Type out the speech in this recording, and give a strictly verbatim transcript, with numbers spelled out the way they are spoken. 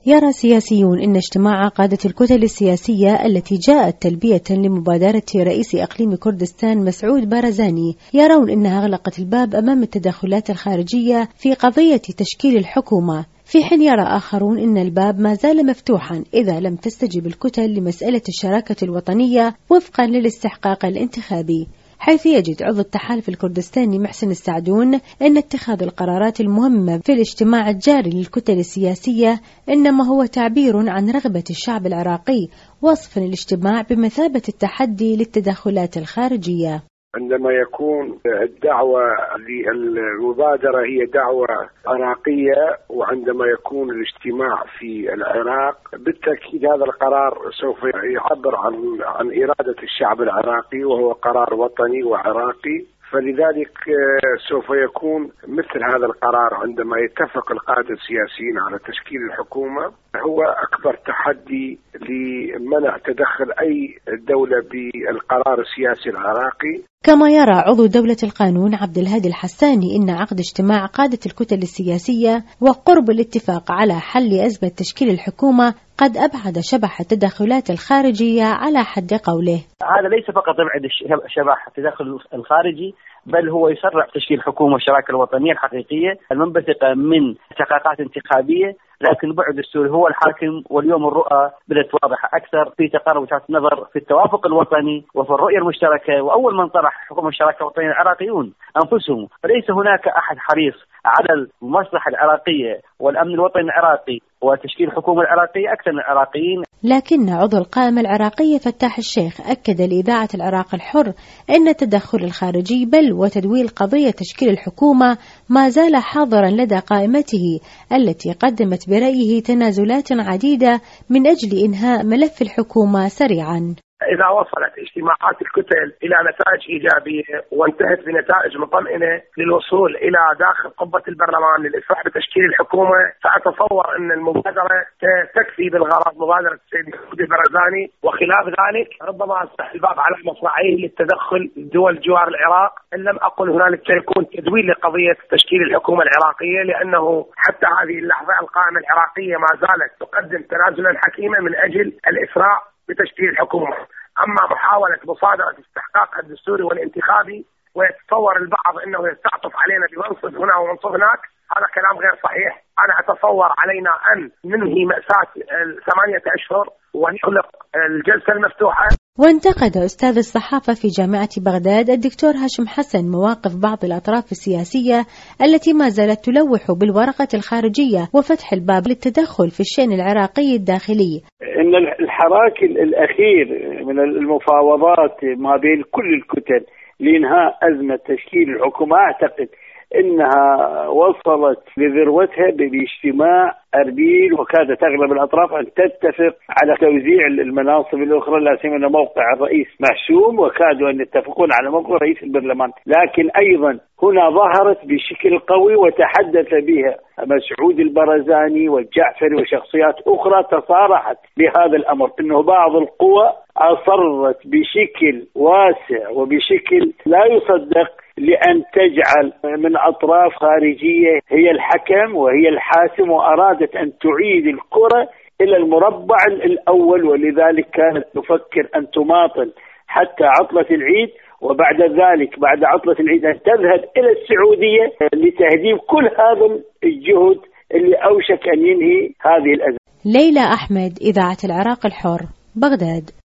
يرى سياسيون أن اجتماع قادة الكتل السياسية التي جاءت تلبية لمبادرة رئيس إقليم كردستان مسعود بارزاني يرون أنها أغلقت الباب أمام التدخلات الخارجية في قضية تشكيل الحكومة، في حين يرى آخرون أن الباب ما زال مفتوحا إذا لم تستجب الكتل لمسألة الشراكة الوطنية وفقا للاستحقاق الانتخابي، حيث يجد عضو التحالف الكردستاني محسن السعدون أن اتخاذ القرارات المهمة في الاجتماع الجاري للكتل السياسية إنما هو تعبير عن رغبة الشعب العراقي، وصفا الاجتماع بمثابة التحدي للتدخلات الخارجية. عندما يكون الدعوة للمبادرة هي دعوة عراقية، وعندما يكون الاجتماع في العراق بالتأكيد هذا القرار سوف يعبر عن عن إرادة الشعب العراقي، وهو قرار وطني وعراقي، فلذلك سوف يكون مثل هذا القرار عندما يتفق القادة السياسيين على تشكيل الحكومة هو أكبر تحدي لمنع تدخل أي دولة بالقرار السياسي العراقي. كما يرى عضو دولة القانون عبد الهادي الحساني إن عقد اجتماع قادة الكتل السياسية وقرب الاتفاق على حل أزمة تشكيل الحكومة قد أبعد شبح التدخلات الخارجية على حد قوله. هذا ليس فقط يبعد شبح التدخل الخارجي، بل هو يسرع تشكيل حكومة الشراكة الوطنية الحقيقية المنبثقة من استحقاقات انتخابية، لكن البعد الدستوري هو الحاكم، واليوم الرؤى بدأت واضحة أكثر في تقارب وجهات النظر في التوافق الوطني وفي الرؤية المشتركة. وأول من طرح حكومة الشراكة الوطنية العراقيون أنفسهم، فليس هناك أحد حريص على المصلحة العراقية والأمن الوطني العراقي وتشكيل الحكومة العراقية أكثر من العراقيين. لكن عضو القائمة العراقية فتاح الشيخ أكد لإذاعة العراق الحر أن التدخل الخارجي بل وتدويل قضية تشكيل الحكومة ما زال حاضرا لدى قائمته التي قدمت برأيه تنازلات عديدة من أجل إنهاء ملف الحكومة سريعا. إذا وصلت اجتماعات الكتل إلى نتائج إيجابية وانتهت بنتائج مطمئنة للوصول إلى داخل قبة البرلمان للإسراع بتشكيل الحكومة، فأتصور أن المبادرة تكفي بالغرض، مبادرة السيد مسعود البارزاني، وخلاف ذلك ربما أفتح الباب على مصراعيه للتدخل دول جوار العراق. إن لم أقل هنالك سيكون تدويل لقضية تشكيل الحكومة العراقية، لأنه حتى هذه اللحظة القائمة العراقية ما زالت تقدم تنازلا حكيما من أجل الإسراع بتشكيل الحكومة. أما محاولة مصادرة استحقاقها الدستوري والانتخابي ويتصور البعض أنه يستعطف علينا بمنصب هنا ومنصب هناك، هذا كلام غير صحيح. أنا أتصور علينا أن ننهي مأساة ثمانية أشهر ونغلق الجلسة المفتوحة. وانتقد أستاذ الصحافة في جامعة بغداد الدكتور هاشم حسن مواقف بعض الأطراف السياسية التي ما زالت تلوح بالورقة الخارجية وفتح الباب للتدخل في الشأن العراقي الداخلي. إن الحراك الأخير من المفاوضات ما بين كل الكتل لإنهاء أزمة تشكيل الحكومة أعتقد إنها وصلت لذروتها باجتماع أربيل، وكادت أغلب الأطراف أن تتفق على توزيع المناصب الأخرى، لا سيما موقع الرئيس محسوم، وكادوا أن يتفقون على موقع رئيس البرلمان. لكن أيضا هنا ظهرت بشكل قوي وتحدث بها مسعود البارزاني والجعفري وشخصيات أخرى تصارحت بهذا الأمر، أنه بعض القوى أصرت بشكل واسع وبشكل لا يصدق لأن تجعل من أطراف خارجية هي الحكم وهي الحاسم، وأرادت أن تعيد الكرة إلى المربع الأول، ولذلك كانت تفكر أن تماطل حتى عطلة العيد، وبعد ذلك بعد عطلة العيد أن تذهب إلى السعودية لتهديم كل هذا الجهد اللي أوشك أن ينهي هذه الأزمة. ليلى أحمد، إذاعة العراق الحر، بغداد.